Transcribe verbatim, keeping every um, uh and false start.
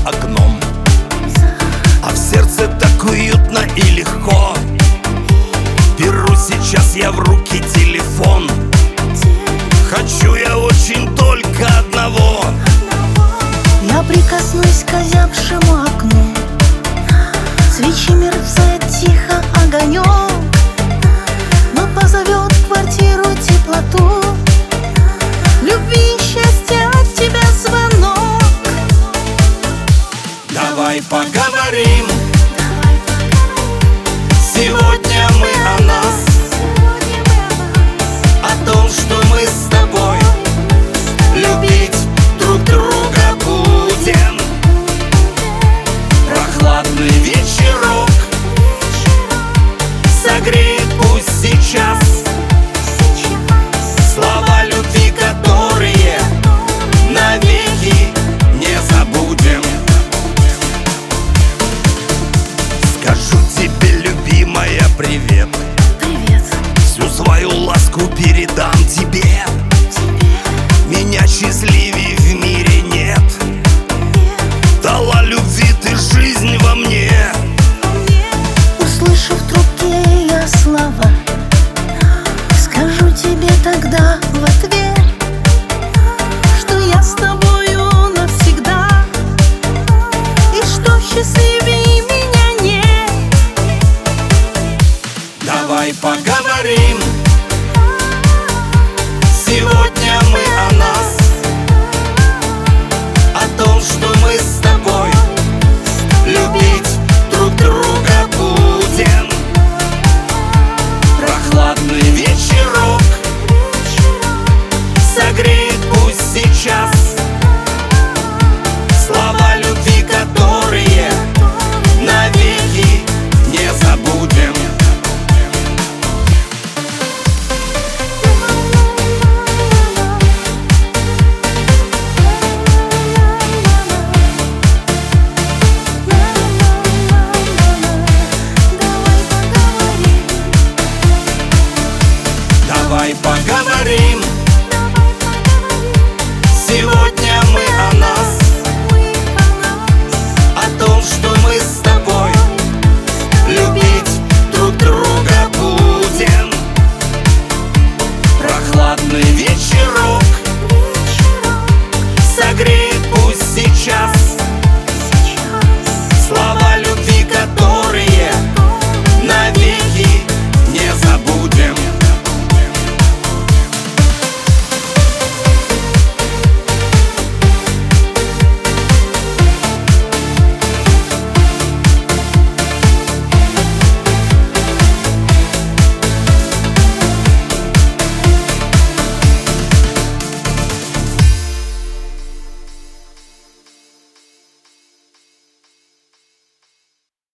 окном, а в сердце так уютно и легко. Беру сейчас я в руки телефон. Хочу я очень только одного. Я прикоснусь к озябшему окну. Свечи мерцает тихо огонек, но позовет в квартиру теплоту. Любви и счастья от тебя звонок. Давай поговорим. Сегодня мы о нас, о том, что мы с тобой любить друг друга будем. Прохладный вечерок согреет пусть сейчас слова любви, которые навеки не забудем. Скажу тебе, любимая, привет. Привет. Всю свою ласку передам тебе. Меня счастливее в мире нет. Дала любви ты жизнь во мне. Услышав в трубке я слова, скажу тебе тогда в ответ, что я с тобою навсегда, и что счастливее меня нет. Давай поговорим. Сегодня мы о нас, о том, что мы с тобой любить друг друга будем. Прохладный вечерок согреет пусть сейчас слова любви, которые навеки не забудем. Давай поговорим. Сегодня мы о нас, о том, что мы с тобой любить друг друга будем. Прохладный вечерок